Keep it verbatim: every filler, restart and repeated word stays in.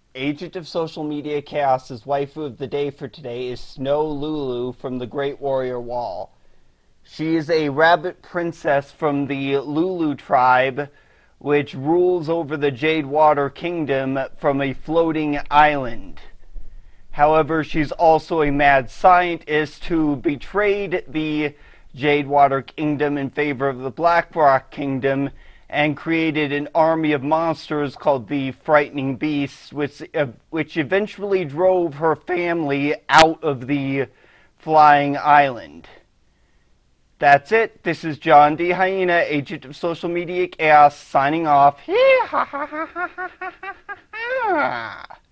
Agent of Social Media Chaos's waifu of the day for today is Snow Lulu from the Great Warrior Wall. She is a rabbit princess from the Lulu tribe, which rules over the Jade Water Kingdom from a floating island. However, she's also a mad scientist who betrayed the Jade Water Kingdom in favor of the Black Rock Kingdom and created an army of monsters called the Frightening Beasts, which, uh, which eventually drove her family out of the flying island. That's it. This is John D. Hyena, agent of Social Media Chaos, signing off.